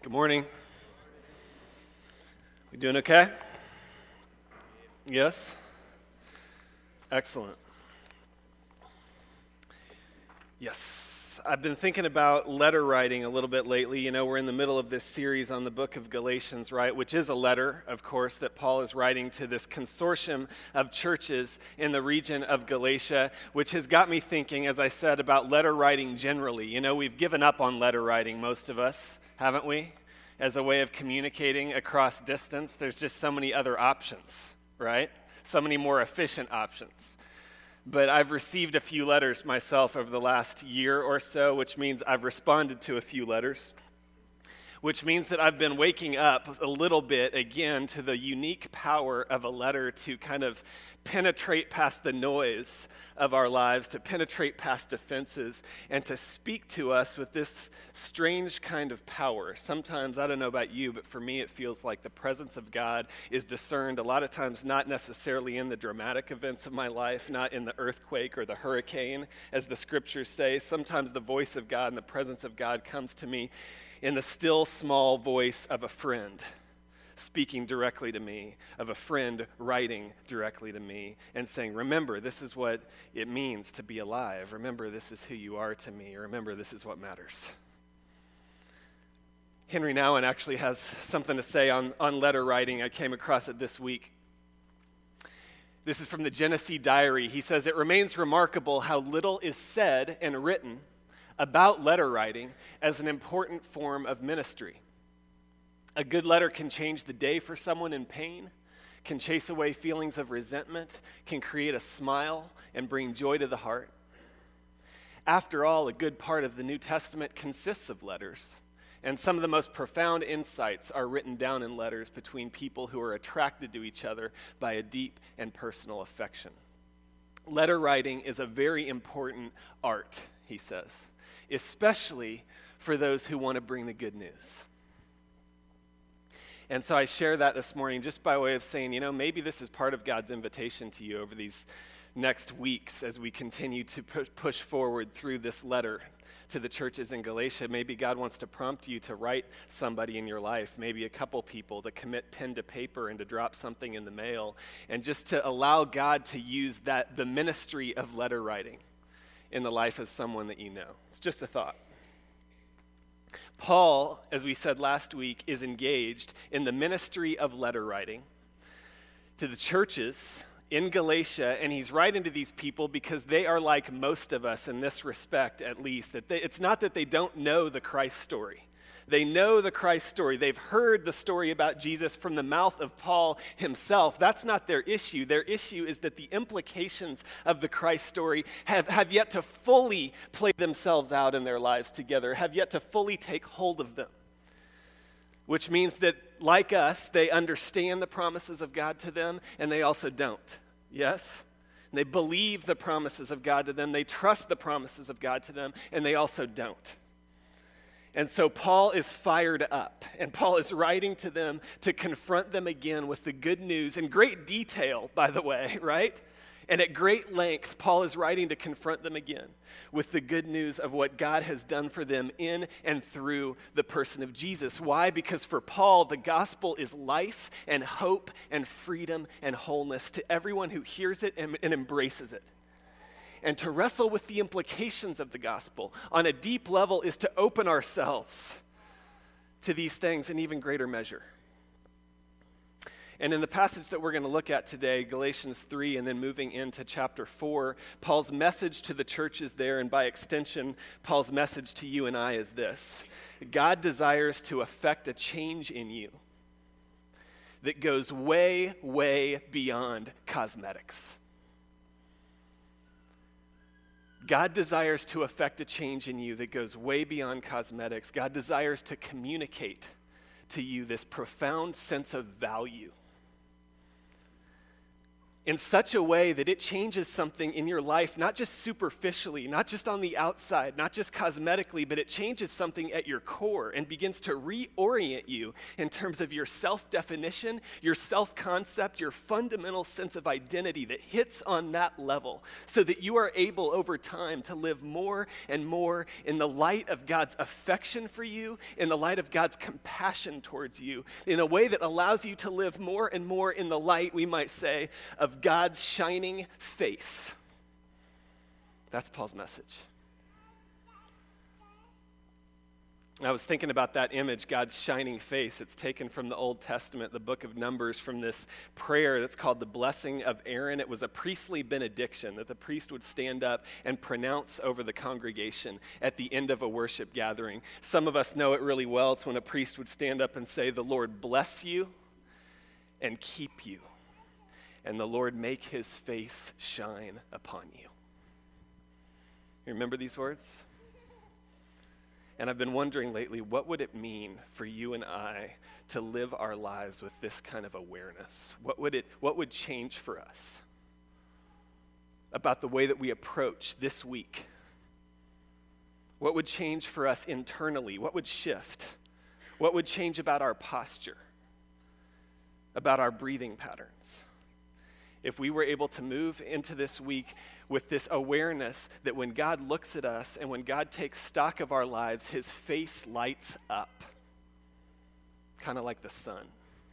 Good morning. We doing okay? Yes? Excellent. Yes. I've been thinking about letter writing a little bit lately. You know, we're in the middle of this series on the book of Galatians, right? Which is a letter, of course, that Paul is writing to this consortium of churches in the region of Galatia, which has got me thinking, as I said, about letter writing generally. You know, we've given up on letter writing, most of us, haven't we? As a way of communicating across distance. There's just so many other options, right? So many more efficient options. But I've received a few letters myself over the last year or so, which means I've responded to a few letters, which means that I've been waking up a little bit again to the unique power of a letter to kind of penetrate past the noise of our lives, to penetrate past defenses, and to speak to us with this strange kind of power. Sometimes, I don't know about you, but for me it feels like the presence of God is discerned a lot of times not necessarily in the dramatic events of my life, not in the earthquake or the hurricane, as the scriptures say. Sometimes the voice of God and the presence of God comes to me in the still small voice of a friend speaking directly to me, of a friend writing directly to me and saying, remember, this is what it means to be alive. Remember, this is who you are to me. Remember, this is what matters. Henry Nouwen actually has something to say on letter writing. I came across it this week. This is from the Genesee Diary. He says, it remains remarkable how little is said and written about letter writing as an important form of ministry. A good letter can change the day for someone in pain, can chase away feelings of resentment, can create a smile and bring joy to the heart. After all, a good part of the New Testament consists of letters, and some of the most profound insights are written down in letters between people who are attracted to each other by a deep and personal affection. Letter writing is a very important art, he says, especially for those who want to bring the good news. And so I share that this morning just by way of saying, you know, maybe this is part of God's invitation to you over these next weeks as we continue to push forward through this letter to the churches in Galatia. Maybe God wants to prompt you to write somebody in your life, maybe a couple people, to commit pen to paper and to drop something in the mail, and just to allow God to use the ministry of letter writing in the life of someone that you know. It's just a thought. Paul, as we said last week, is engaged in the ministry of letter writing to the churches in Galatia, and he's writing to these people because they are like most of us in this respect, at least. It's not that they don't know the Christ story. They know the Christ story. They've heard the story about Jesus from the mouth of Paul himself. That's not their issue. Their issue is that the implications of the Christ story have yet to fully play themselves out in their lives together, have yet to fully take hold of them. Which means that, like us, they understand the promises of God to them, and they also don't. Yes? And they believe the promises of God to them. They trust the promises of God to them, and they also don't. And so Paul is fired up, and Paul is writing to them to confront them again with the good news in great detail, by the way, right? And at great length, Paul is writing to confront them again with the good news of what God has done for them in and through the person of Jesus. Why? Because for Paul, the gospel is life and hope and freedom and wholeness to everyone who hears it and embraces it. And to wrestle with the implications of the gospel on a deep level is to open ourselves to these things in even greater measure. And in the passage that we're going to look at today, Galatians 3, and then moving into chapter 4, Paul's message to the churches there, and by extension, Paul's message to you and I is this: God desires to effect a change in you that goes way, way beyond cosmetics. God desires to effect a change in you that goes way beyond cosmetics. God desires to communicate to you this profound sense of value. in such a way that it changes something in your life, not just superficially, not just on the outside, not just cosmetically, but it changes something at your core and begins to reorient you in terms of your self-definition, your self-concept, your fundamental sense of identity that hits on that level so that you are able over time to live more and more in the light of God's affection for you, in the light of God's compassion towards you, in a way that allows you to live more and more in the light, we might say, of God's shining face. That's Paul's message. I was thinking about that image, God's shining face. It's taken from the Old Testament, the book of Numbers, from this prayer that's called the blessing of Aaron. It was a priestly benediction that the priest would stand up and pronounce over the congregation at the end of a worship gathering. Some of us know it really well. It's when a priest would stand up and say, "The Lord bless you and keep you, and the Lord make his face shine upon you." You remember these words? And I've been wondering lately, what would it mean for you and I to live our lives with this kind of awareness? What would change for us about the way that we approach this week? What would change for us internally? What would shift? What would change about our posture? About our breathing patterns? If we were able to move into this week with this awareness that when God looks at us and when God takes stock of our lives, his face lights up, kind of like the sun.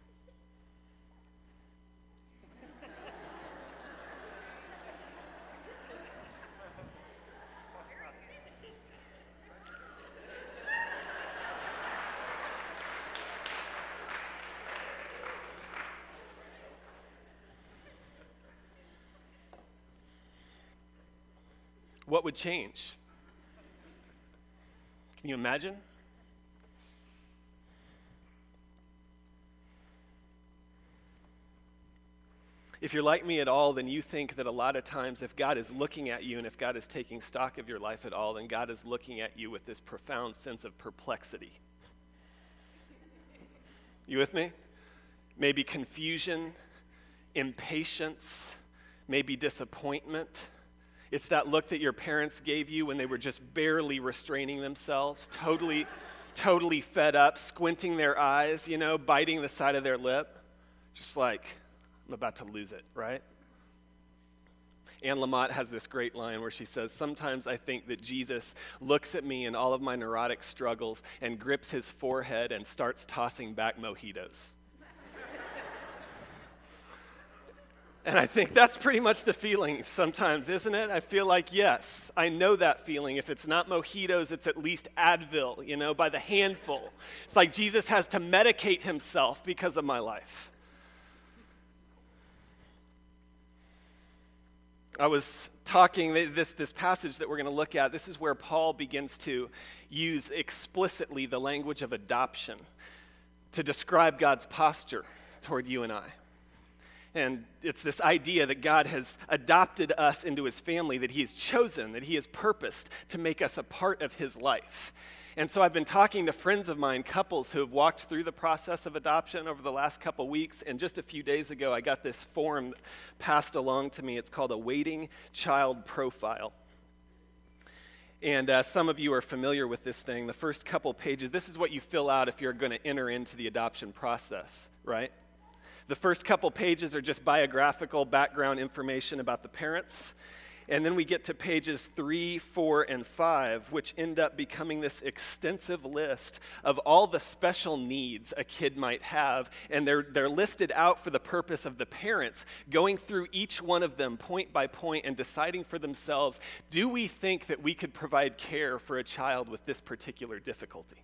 What would change? Can you imagine? If you're like me at all, then you think that a lot of times if God is looking at you and if God is taking stock of your life at all, then God is looking at you with this profound sense of perplexity. You with me? Maybe confusion, impatience, maybe disappointment. It's that look that your parents gave you when they were just barely restraining themselves, totally fed up, squinting their eyes, biting the side of their lip, just like, I'm about to lose it, right? Anne Lamott has this great line where she says, "Sometimes I think that Jesus looks at me and all of my neurotic struggles and grips his forehead and starts tossing back mojitos." And I think that's pretty much the feeling sometimes, isn't it? I feel like, yes, I know that feeling. If it's not mojitos, it's at least Advil, by the handful. It's like Jesus has to medicate himself because of my life. I was talking, this passage that we're going to look at, this is where Paul begins to use explicitly the language of adoption to describe God's posture toward you and I. And it's this idea that God has adopted us into his family, that he has chosen, that he has purposed to make us a part of his life. And so I've been talking to friends of mine, couples who have walked through the process of adoption over the last couple weeks. And just a few days ago, I got this form passed along to me. It's called a Waiting Child Profile. And some of you are familiar with this thing. The first couple pages, this is what you fill out if you're going to enter into the adoption process, right? The first couple pages are just biographical background information about the parents. And then we get to pages 3, 4, and 5, which end up becoming this extensive list of all the special needs a kid might have. And they're listed out for the purpose of the parents going through each one of them point by point and deciding for themselves, do we think that we could provide care for a child with this particular difficulty?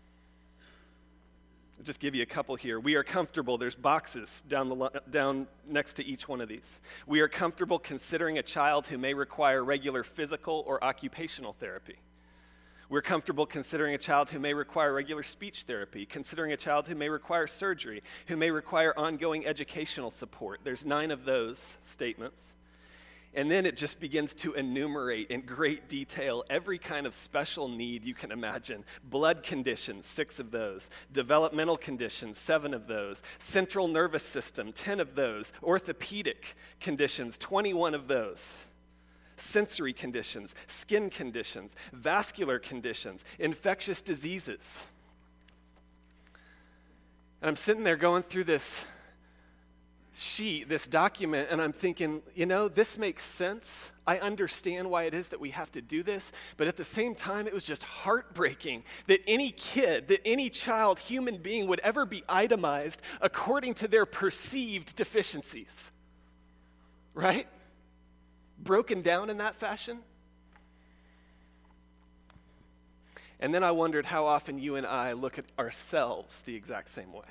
I'll just give you a couple here. We are comfortable. There's boxes down next to each one of these. We are comfortable considering a child who may require regular physical or occupational therapy. We're comfortable considering a child who may require regular speech therapy, considering a child who may require surgery, who may require ongoing educational support. There's 9 of those statements. And then it just begins to enumerate in great detail every kind of special need you can imagine. Blood conditions, 6 of those. Developmental conditions, 7 of those. Central nervous system, 10 of those. Orthopedic conditions, 21 of those. Sensory conditions, skin conditions, vascular conditions, infectious diseases. And I'm sitting there going through this sheet, this document, and I'm thinking, this makes sense. I understand why it is that we have to do this, but at the same time, it was just heartbreaking that any kid, that any child, human being would ever be itemized according to their perceived deficiencies, right? Broken down in that fashion. And then I wondered how often you and I look at ourselves the exact same way.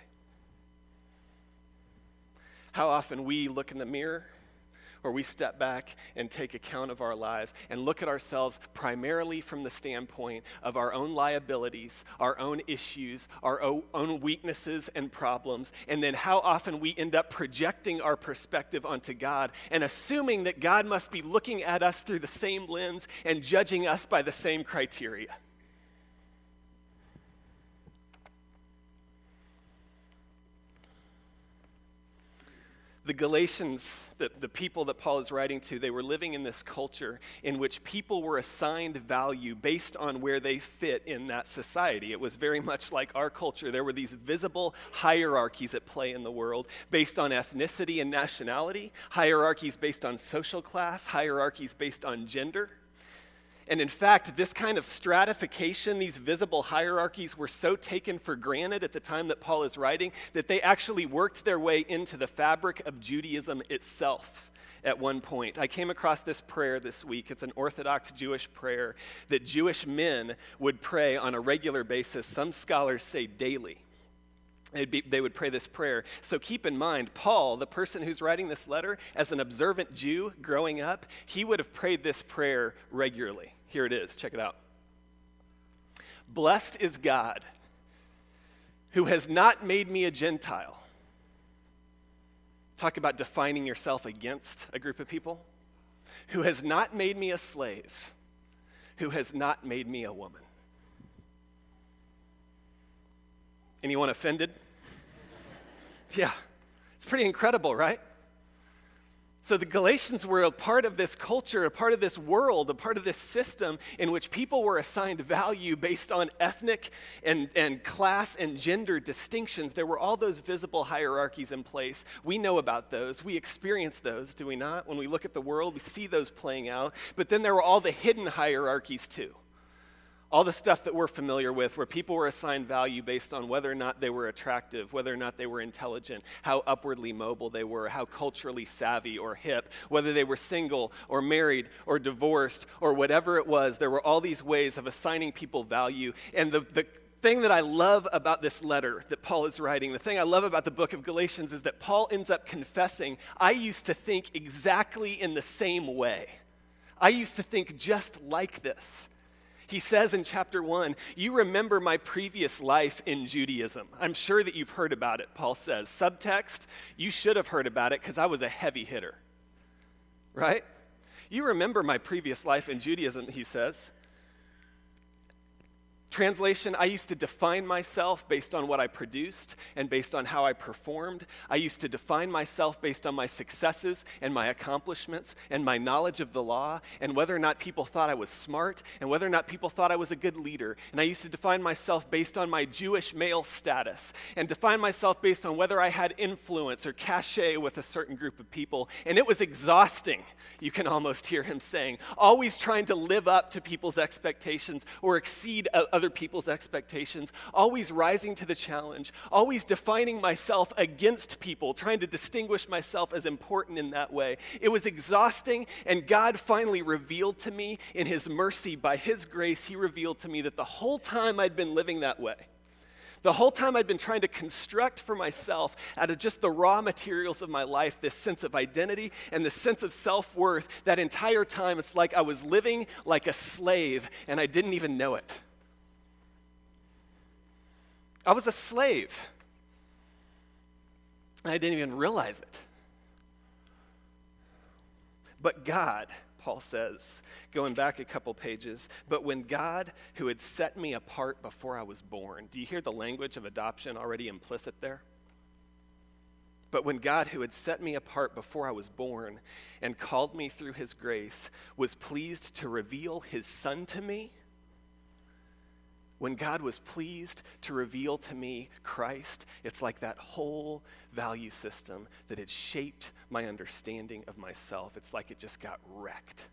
How often we look in the mirror, or we step back and take account of our lives and look at ourselves primarily from the standpoint of our own liabilities, our own issues, our own weaknesses and problems, and then how often we end up projecting our perspective onto God and assuming that God must be looking at us through the same lens and judging us by the same criteria. The Galatians, the people that Paul is writing to, they were living in this culture in which people were assigned value based on where they fit in that society. It was very much like our culture. There were these visible hierarchies at play in the world based on ethnicity and nationality, hierarchies based on social class, hierarchies based on gender. And in fact, this kind of stratification, these visible hierarchies were so taken for granted at the time that Paul is writing that they actually worked their way into the fabric of Judaism itself at one point. I came across this prayer this week. It's an Orthodox Jewish prayer that Jewish men would pray on a regular basis. Some scholars say daily. They would pray this prayer. So keep in mind, Paul, the person who's writing this letter, as an observant Jew growing up, he would have prayed this prayer regularly. Here it is. Check it out. Blessed is God, who has not made me a Gentile. Talk about defining yourself against a group of people. Who has not made me a slave, who has not made me a woman. Anyone offended? Yeah, it's pretty incredible, right? So the Galatians were a part of this culture, a part of this world, a part of this system in which people were assigned value based on ethnic and class and gender distinctions. There were all those visible hierarchies in place. We know about those. We experience those, do we not? When we look at the world, we see those playing out. But then there were all the hidden hierarchies too. All the stuff that we're familiar with, where people were assigned value based on whether or not they were attractive, whether or not they were intelligent, how upwardly mobile they were, how culturally savvy or hip, whether they were single or married or divorced or whatever it was. There were all these ways of assigning people value. And the thing that I love about this letter that Paul is writing, the thing I love about the book of Galatians is that Paul ends up confessing, I used to think exactly in the same way. I used to think just like this. He says in chapter 1, you remember my previous life in Judaism. I'm sure that you've heard about it, Paul says. Subtext, you should have heard about it because I was a heavy hitter, right? You remember my previous life in Judaism, he says. Translation, I used to define myself based on what I produced and based on how I performed. I used to define myself based on my successes and my accomplishments and my knowledge of the law and whether or not people thought I was smart and whether or not people thought I was a good leader. And I used to define myself based on my Jewish male status and define myself based on whether I had influence or cachet with a certain group of people. And it was exhausting, you can almost hear him saying, always trying to live up to people's expectations or exceed other people's expectations, always rising to the challenge, always defining myself against people, trying to distinguish myself as important in that way. It was exhausting, and God finally revealed to me in his mercy, by his grace, he revealed to me that the whole time I'd been living that way, the whole time I'd been trying to construct for myself out of just the raw materials of my life this sense of identity and this sense of self-worth, that entire time it's like I was living like a slave and I didn't even know it. I was a slave, and I didn't even realize it. But God, Paul says, going back a couple pages, but when God, who had set me apart before I was born, do you hear the language of adoption already implicit there? But when God, who had set me apart before I was born and called me through his grace, was pleased to reveal his Son to me, when God was pleased to reveal to me Christ, it's like that whole value system that had shaped my understanding of myself. It's like it just got wrecked.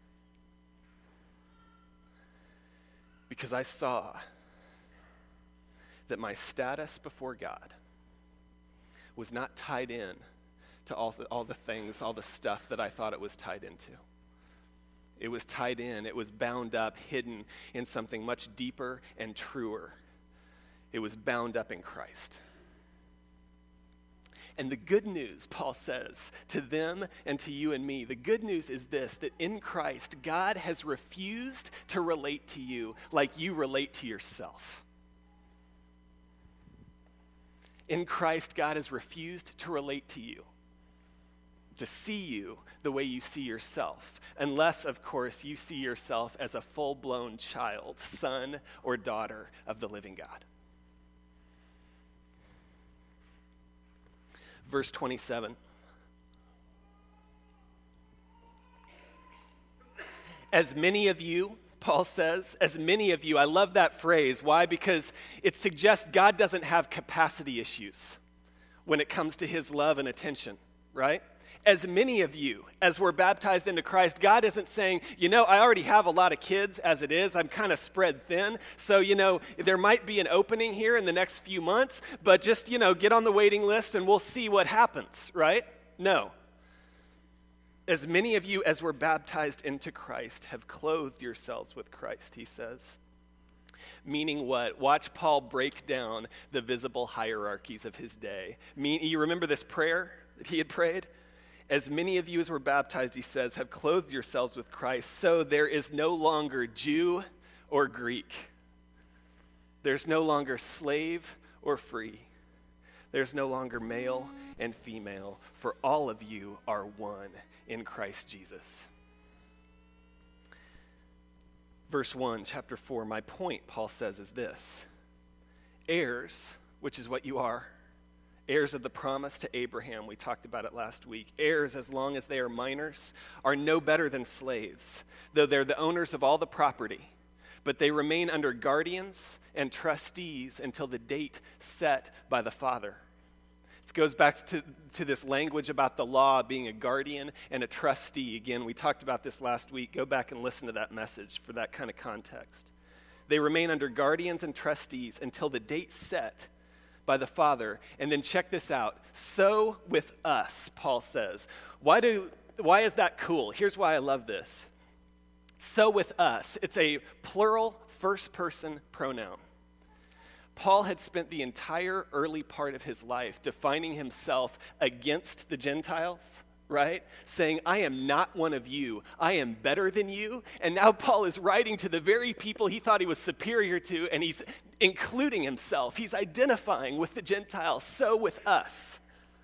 Because I saw that my status before God was not tied in to all the things, all the stuff that I thought it was tied into. It was tied in, it was bound up, hidden in something much deeper and truer. It was bound up in Christ. And the good news, Paul says, to them and to you and me, the good news is this, that in Christ, God has refused to relate to you like you relate to yourself. In Christ, God has refused to relate to you, to see you the way you see yourself, unless, of course, you see yourself as a full-blown child, son or daughter of the living God. Verse 27. As many of you, Paul says, as many of you, I love that phrase. Why? Because it suggests God doesn't have capacity issues when it comes to his love and attention, right? As many of you, as we're baptized into Christ, God isn't saying, I already have a lot of kids as it is. I'm kind of spread thin. So, there might be an opening here in the next few months, but just, get on the waiting list and we'll see what happens, right? No. As many of you as were baptized into Christ have clothed yourselves with Christ, he says. Meaning what? Watch Paul break down the visible hierarchies of his day. You remember this prayer that he had prayed? As many of you as were baptized, he says, have clothed yourselves with Christ, so there is no longer Jew or Greek. There's no longer slave or free. There's no longer male and female, for all of you are one in Christ Jesus. Verse 1, chapter 4, my point, Paul says, is this. Heirs, which is what you are, heirs of the promise to Abraham, we talked about it last week. Heirs, as long as they are minors, are no better than slaves, though they're the owners of all the property. But they remain under guardians and trustees until the date set by the father. It goes back to this language about the law being a guardian and a trustee. Again, we talked about this last week. Go back and listen to that message for that kind of context. They remain under guardians and trustees until the date set by the Father. And then check this out. So with us, Paul says. Why is that cool? Here's why I love this. So with us. It's a plural first-person pronoun. Paul had spent the entire early part of his life defining himself against the Gentiles, right? Saying, I am not one of you. I am better than you. And now Paul is writing to the very people he thought he was superior to, and he's including himself. He's identifying with the Gentiles. So with us.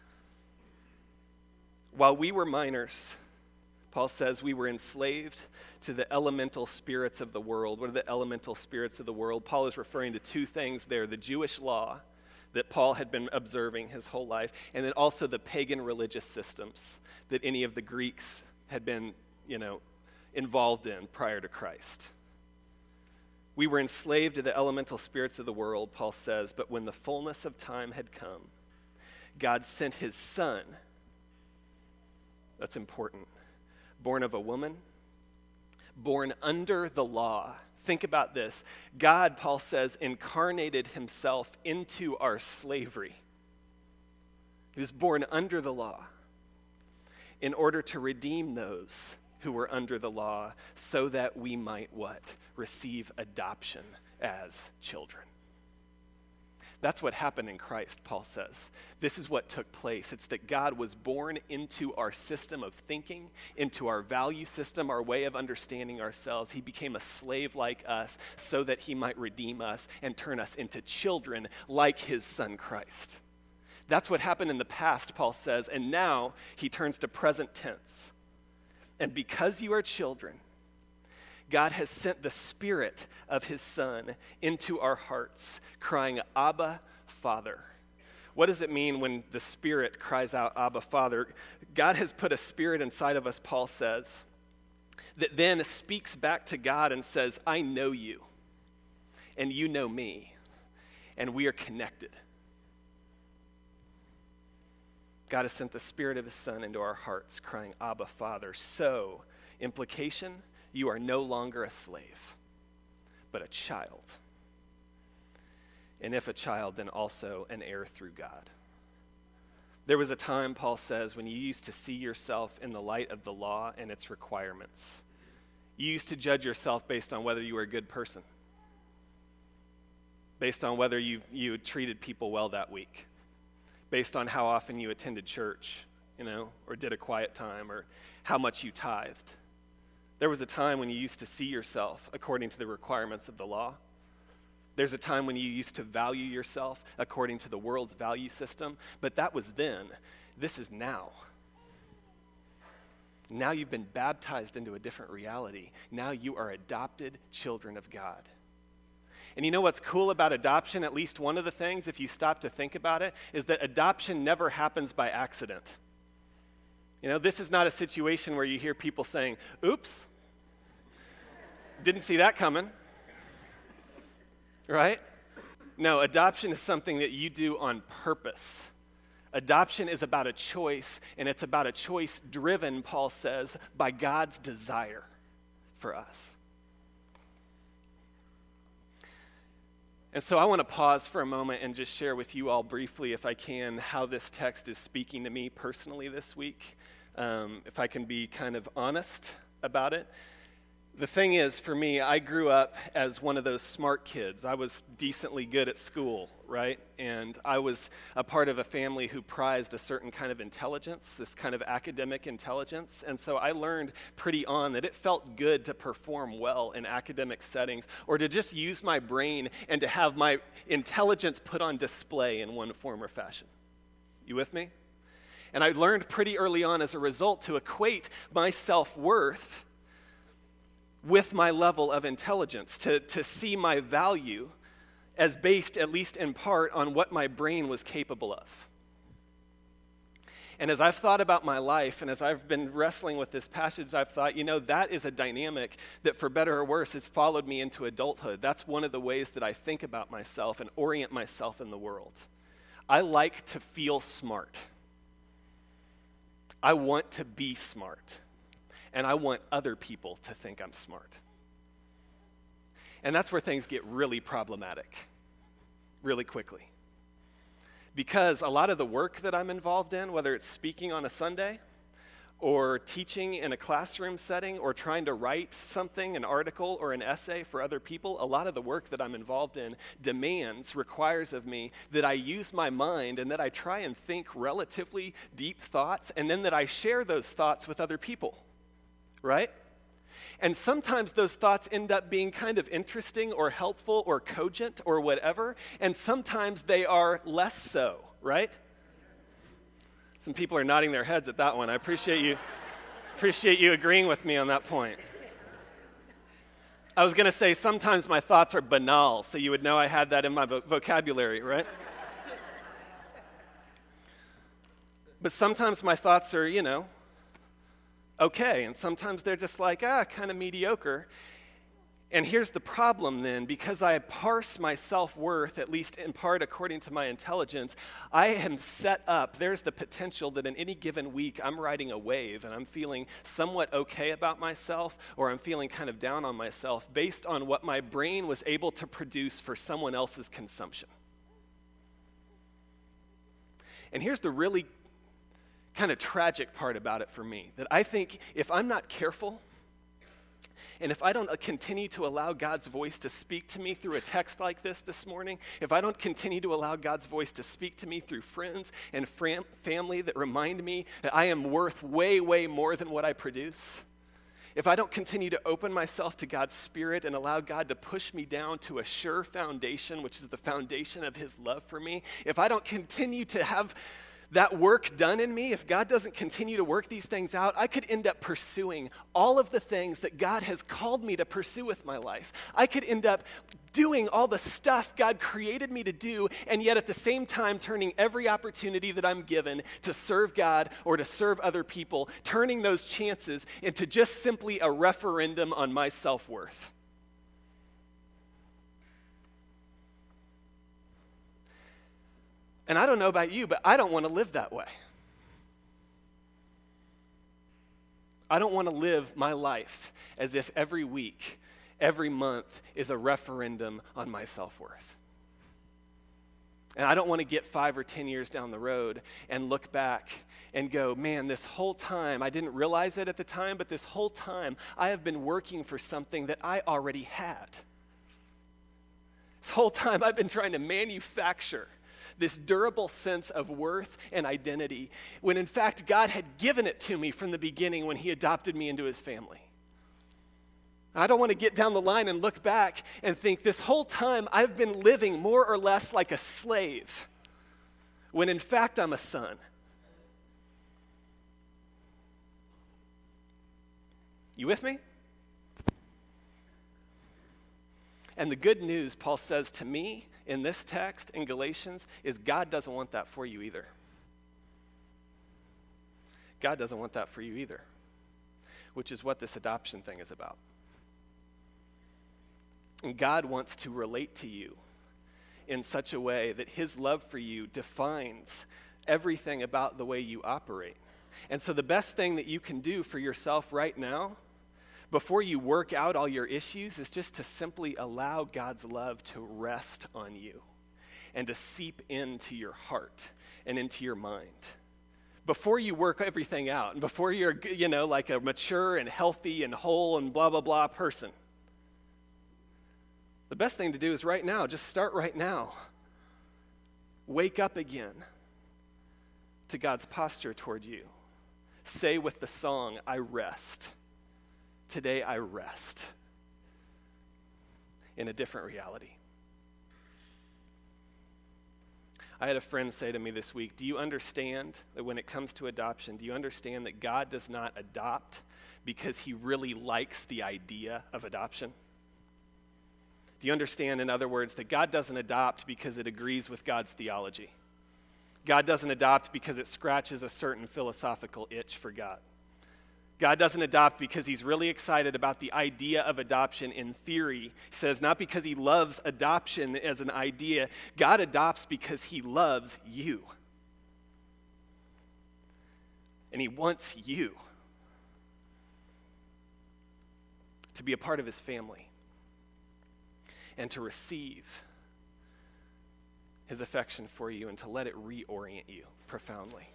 While we were minors, Paul says we were enslaved to the elemental spirits of the world. What are the elemental spirits of the world? Paul is referring to two things there, the Jewish law that Paul had been observing his whole life, and then also the pagan religious systems that any of the Greeks had been, involved in prior to Christ. We were enslaved to the elemental spirits of the world, Paul says, but when the fullness of time had come, God sent his Son. That's important. Born of a woman, born under the law. Think about this. God, Paul says, incarnated himself into our slavery. He was born under the law in order to redeem those who were under the law so that we might what? Receive adoption as children. That's what happened in Christ, Paul says. This is what took place. It's that God was born into our system of thinking, into our value system, our way of understanding ourselves. He became a slave like us so that he might redeem us and turn us into children like his Son Christ. That's what happened in the past, Paul says, and now he turns to present tense. And because you are children, God has sent the Spirit of his Son into our hearts, crying, Abba, Father. What does it mean when the Spirit cries out, Abba, Father? God has put a spirit inside of us, Paul says, that then speaks back to God and says, I know you, and you know me, and we are connected. God has sent the Spirit of his Son into our hearts, crying, Abba, Father. So, implication, you are no longer a slave, but a child. And if a child, then also an heir through God. There was a time, Paul says, when you used to see yourself in the light of the law and its requirements. You used to judge yourself based on whether you were a good person, based on whether you treated people well that week, based on how often you attended church, or did a quiet time, or how much you tithed. There was a time when you used to see yourself according to the requirements of the law. There's a time when you used to value yourself according to the world's value system, but that was then. This is now. Now you've been baptized into a different reality. Now you are adopted children of God. And you know what's cool about adoption? At least one of the things, if you stop to think about it, is that adoption never happens by accident. This is not a situation where you hear people saying, oops, didn't see that coming. Right? No, adoption is something that you do on purpose. Adoption is about a choice, and it's about a choice driven, Paul says, by God's desire for us. And so I want to pause for a moment and just share with you all briefly, if I can, how this text is speaking to me personally this week, if I can be kind of honest about it. The thing is, for me, I grew up as one of those smart kids. I was decently good at school, right? And I was a part of a family who prized a certain kind of intelligence, this kind of academic intelligence. And so I learned pretty on that it felt good to perform well in academic settings, or to just use my brain and to have my intelligence put on display in one form or fashion. You with me? And I learned pretty early on as a result to equate my self-worth with my level of intelligence, to see my value as based, at least in part, on what my brain was capable of. And as I've thought about my life, and as I've been wrestling with this passage, I've thought, that is a dynamic that, for better or worse, has followed me into adulthood. That's one of the ways that I think about myself and orient myself in the world. I like to feel smart. I want to be smart. And I want other people to think I'm smart. And that's where things get really problematic, really quickly. Because a lot of the work that I'm involved in, whether it's speaking on a Sunday, or teaching in a classroom setting, or trying to write something, an article or an essay for other people, a lot of the work that I'm involved in requires of me that I use my mind and that I try and think relatively deep thoughts, and then that I share those thoughts with other people. Right? And sometimes those thoughts end up being kind of interesting or helpful or cogent or whatever, and sometimes they are less so, right? Some people are nodding their heads at that one. I appreciate you agreeing with me on that point. I was going to say sometimes my thoughts are banal, so you would know I had that in my vocabulary, right? But sometimes my thoughts are, okay, and sometimes they're just like, kind of mediocre. And here's the problem then, because I parse my self-worth, at least in part according to my intelligence, I am set up, there's the potential that in any given week I'm riding a wave and I'm feeling somewhat okay about myself, or I'm feeling kind of down on myself based on what my brain was able to produce for someone else's consumption. And here's the really kind of tragic part about it for me, that I think if I'm not careful, and if I don't continue to allow God's voice to speak to me through a text like this morning, if I don't continue to allow God's voice to speak to me through friends and family that remind me that I am worth way, way more than what I produce, if I don't continue to open myself to God's Spirit and allow God to push me down to a sure foundation, which is the foundation of His love for me, if I don't continue to have That work done in me, if God doesn't continue to work these things out, I could end up pursuing all of the things that God has called me to pursue with my life. I could end up doing all the stuff God created me to do, and yet at the same time turning every opportunity that I'm given to serve God or to serve other people, turning those chances into just simply a referendum on my self-worth. And I don't know about you, but I don't want to live that way. I don't want to live my life as if every week, every month is a referendum on my self-worth. And I don't want to get 5 or 10 years down the road and look back and go, man, this whole time, I didn't realize it at the time, but this whole time I have been working for something that I already had. This whole time I've been trying to manufacture this durable sense of worth and identity, when in fact God had given it to me from the beginning when he adopted me into his family. I don't want to get down the line and look back and think this whole time I've been living more or less like a slave, when in fact I'm a son. You with me? And the good news, Paul says to me in this text in Galatians, is God doesn't want that for you either. God doesn't want that for you either, which is what this adoption thing is about. And God wants to relate to you in such a way that his love for you defines everything about the way you operate. And so the best thing that you can do for yourself right now, before you work out all your issues, is just to simply allow God's love to rest on you and to seep into your heart and into your mind. Before you work everything out, and before you're, like a mature and healthy and whole and blah, blah, blah person, the best thing to do is right now, just start right now. Wake up again to God's posture toward you. Say with the song, I rest. Today I rest in a different reality. I had a friend say to me this week, do you understand that when it comes to adoption, do you understand that God does not adopt because he really likes the idea of adoption? Do you understand, in other words, that God doesn't adopt because it agrees with God's theology? God doesn't adopt because it scratches a certain philosophical itch for God. God doesn't adopt because he's really excited about the idea of adoption in theory. He says not because he loves adoption as an idea. God adopts because he loves you. And he wants you to be a part of his family and to receive his affection for you and to let it reorient you profoundly.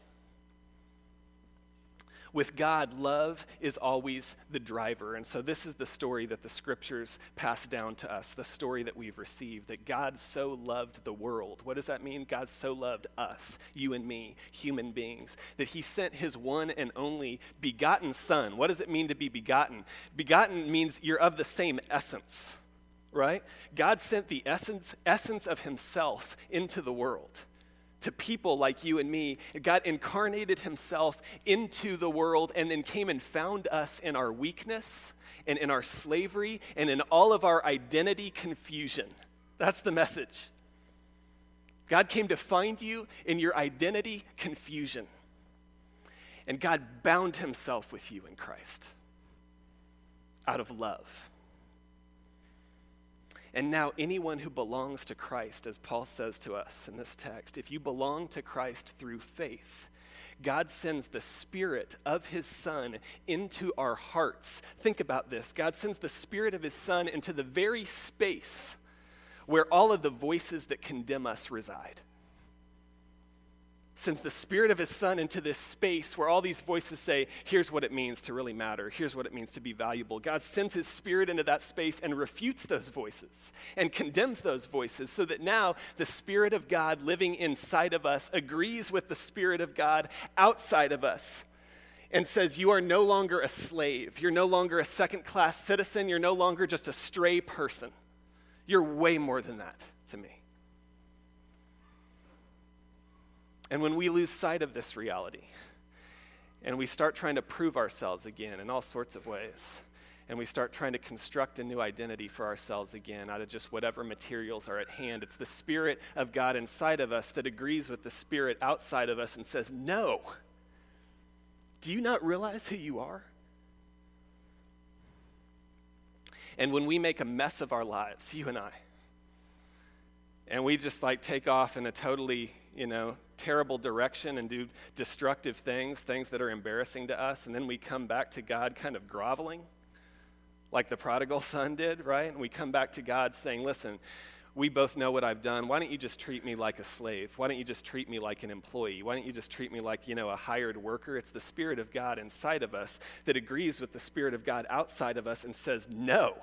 With God, love is always the driver. And so this is the story that the scriptures pass down to us, the story that we've received, that God so loved the world. What does that mean? God so loved us, you and me, human beings, that he sent his one and only begotten son. What does it mean to be begotten? Begotten means you're of the same essence, right? God sent the essence of himself into the world. To people like you and me. God incarnated himself into the world and then came and found us in our weakness and in our slavery and in all of our identity confusion. That's the message. God came to find you in your identity confusion. And God bound himself with you in Christ out of love. And now anyone who belongs to Christ, as Paul says to us in this text, if you belong to Christ through faith, God sends the Spirit of his Son into our hearts. Think about this. God sends the Spirit of his Son into the very space where all of the voices that condemn us reside. Sends the Spirit of his Son into this space where all these voices say, here's what it means to really matter. Here's what it means to be valuable. God sends his Spirit into that space and refutes those voices and condemns those voices so that now the Spirit of God living inside of us agrees with the Spirit of God outside of us and says, you are no longer a slave. You're no longer a second-class citizen. You're no longer just a stray person. You're way more than that to me. And when we lose sight of this reality, and we start trying to prove ourselves again in all sorts of ways, and we start trying to construct a new identity for ourselves again out of just whatever materials are at hand, it's the Spirit of God inside of us that agrees with the Spirit outside of us and says, no. Do you not realize who you are? And when we make a mess of our lives, you and I, and we just take off in a totally, terrible direction and do destructive things that are embarrassing to us, and then we come back to God kind of groveling, like the prodigal son did, right? And we come back to God saying, listen, we both know what I've done. Why don't you just treat me like a slave? Why don't you just treat me like an employee? Why don't you just treat me like, a hired worker? It's the Spirit of God inside of us that agrees with the Spirit of God outside of us and says, no.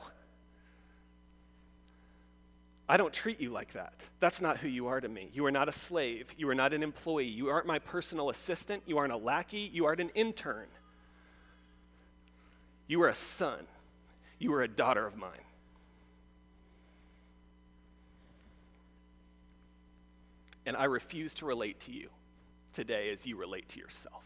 I don't treat you like that. That's not who you are to me. You are not a slave. You are not an employee. You aren't my personal assistant. You aren't a lackey. You aren't an intern. You are a son. You are a daughter of mine. And I refuse to relate to you today as you relate to yourself.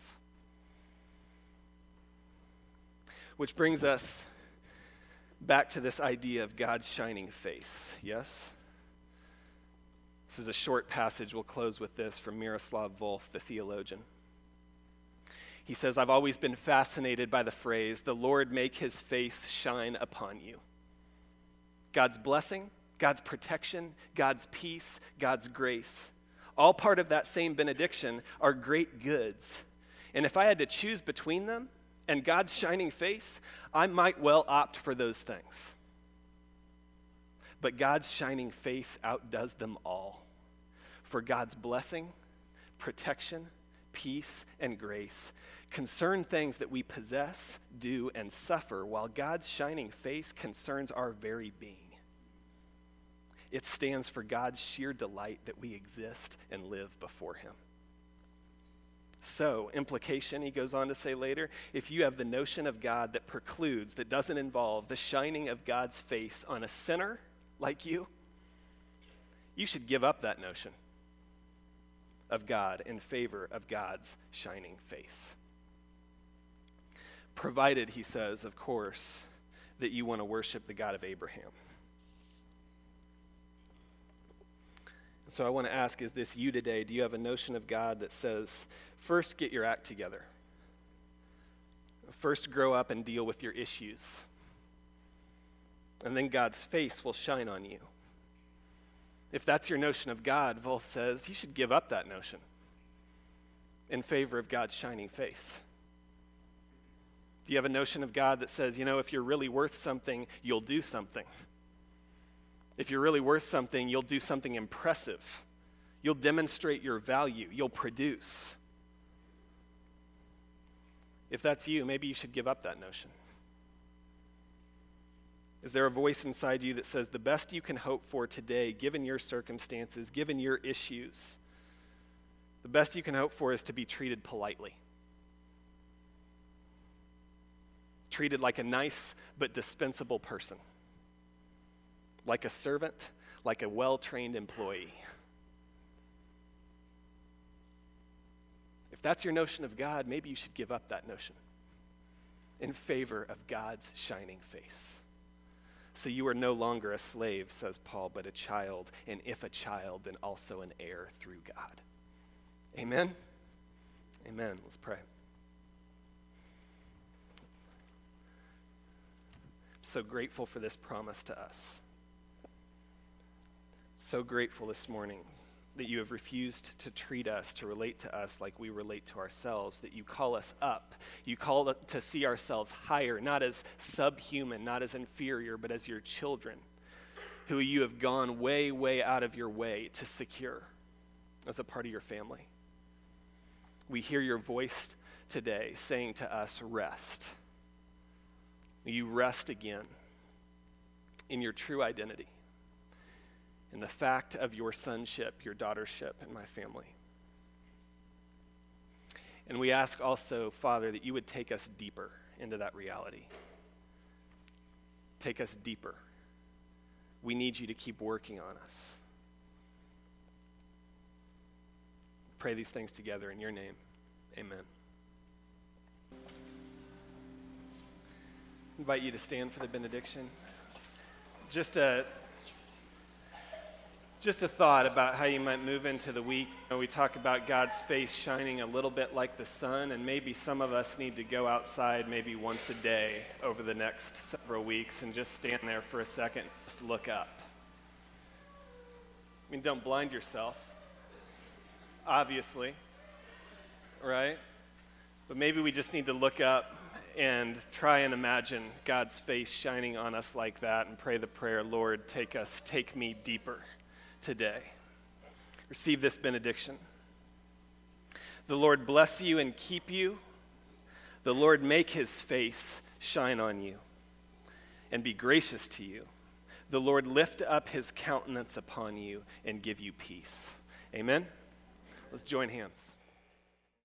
Which brings us back to this idea of God's shining face, yes? This is a short passage. We'll close with this from Miroslav Volf, the theologian. He says, I've always been fascinated by the phrase, the Lord make his face shine upon you. God's blessing, God's protection, God's peace, God's grace, all part of that same benediction are great goods. And if I had to choose between them and God's shining face, I might well opt for those things. But God's shining face outdoes them all. For God's blessing, protection, peace, and grace concern things that we possess, do, and suffer, while God's shining face concerns our very being. It stands for God's sheer delight that we exist and live before him. So, implication, he goes on to say later, if you have the notion of God that precludes, that doesn't involve the shining of God's face on a sinner like you should give up that notion of God in favor of God's shining face. Provided, he says, of course, that you want to worship the God of Abraham. So I want to ask, is this you today? Do you have a notion of God that says, first get your act together. First grow up and deal with your issues. And then God's face will shine on you. If that's your notion of God, Volf says, you should give up that notion in favor of God's shining face. Do you have a notion of God that says, if you're really worth something, you'll do something? If you're really worth something, you'll do something impressive. You'll demonstrate your value. You'll produce. If that's you, maybe you should give up that notion. Is there a voice inside you that says the best you can hope for today, given your circumstances, given your issues, the best you can hope for is to be treated politely? Treated like a nice but dispensable person. Like a servant, like a well-trained employee. If that's your notion of God, maybe you should give up that notion in favor of God's shining face. So you are no longer a slave, says Paul, but a child, and if a child, then also an heir through God. Amen? Amen. Let's pray. I'm so grateful for this promise to us. So grateful this morning that you have refused to treat us, to relate to us like we relate to ourselves, that you call us up. You call us to see ourselves higher, not as subhuman, not as inferior, but as your children, who you have gone way, way out of your way to secure as a part of your family. We hear your voice today saying to us, rest. You rest again in your true identity, in the fact of your sonship, your daughtership in my family. And we ask also, Father, that you would take us deeper into that reality. Take us deeper. We need you to keep working on us. pray these things together in your name. Amen. I invite you to stand for the benediction. Just a thought about how you might move into the week. We talk about God's face shining a little bit like the sun, and maybe some of us need to go outside maybe once a day over the next several weeks and just stand there for a second, just look up. I mean, don't blind yourself, obviously, right? But maybe we just need to look up and try and imagine God's face shining on us like that and pray the prayer, Lord, take me deeper today. Receive this benediction. The Lord bless you and keep you. The Lord make his face shine on you and be gracious to you. The Lord lift up his countenance upon you and give you peace. Amen. Let's join hands.